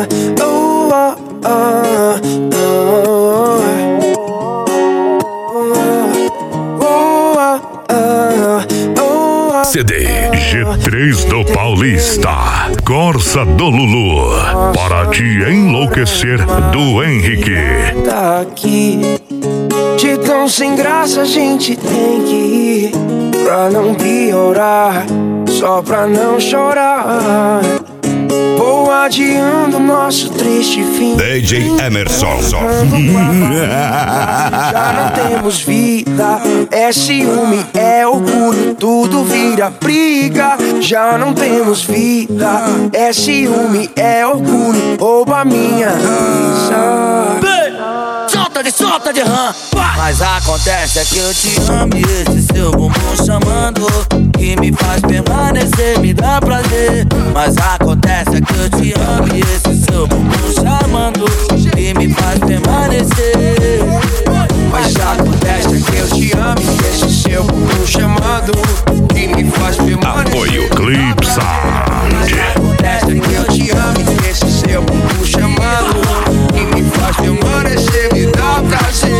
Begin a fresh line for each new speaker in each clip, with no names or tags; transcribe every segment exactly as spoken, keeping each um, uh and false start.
oh, oh, oh, oh.
C D G três do Paulista, Corsa do Lulu, Para Te Enlouquecer, do Henrique.
Tá aqui, de tão sem graça a gente tem que ir, pra não piorar, só pra não chorar. Vou adiando nosso triste fim.
D J Emerson.
Já não temos vida, é ciúme, é orgulho, tudo vira briga. Já não temos vida, é ciúme, é orgulho, rouba minha risa.
Solta de, solta de rã. Mas acontece é que eu te amo e esse seu bumbum chamando, que me faz permanecer, me dá prazer. Mas acontece é que eu te amo e esse seu bumbum chamando, que me faz permanecer.
Mas acontece é que eu te amo e esse seu bumbum chamando, que me faz permanecer.
Apoio Clip Sound.
Acontece é que eu te amo e esse seu bumbum chamando, que me faz permanecer, me dá prazer.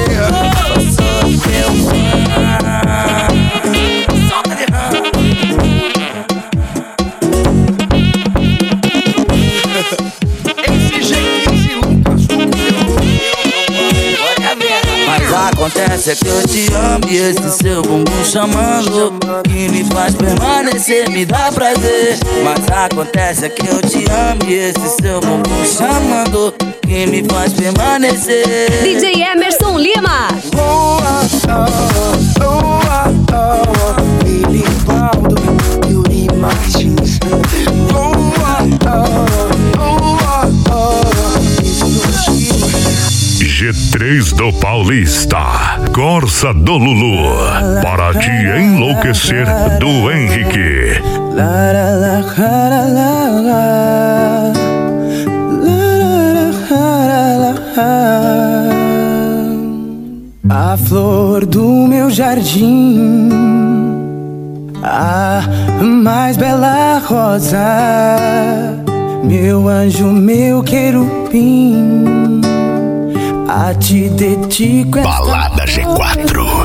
Acontece é que eu te amo e esse seu bumbum chamando, que me faz permanecer, me dá prazer. Mas acontece é que eu te amo e esse seu bumbum chamando, que me faz permanecer.
D J Emerson Lima.
Oh, oh, oh, oh, oh, Billy Baldo, Yuri Martins. Oh, oh, oh, oh, oh,
G três do Paulista, Corsa do Lulu, Para Te Enlouquecer, do Henrique.
A flor do meu jardim, a mais bela rosa, meu anjo, meu querubim, a te dedico esta
Balada G quatro.